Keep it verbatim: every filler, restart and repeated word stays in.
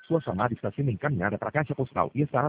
Sua chamada está sendo encaminhada para a caixa postal e estará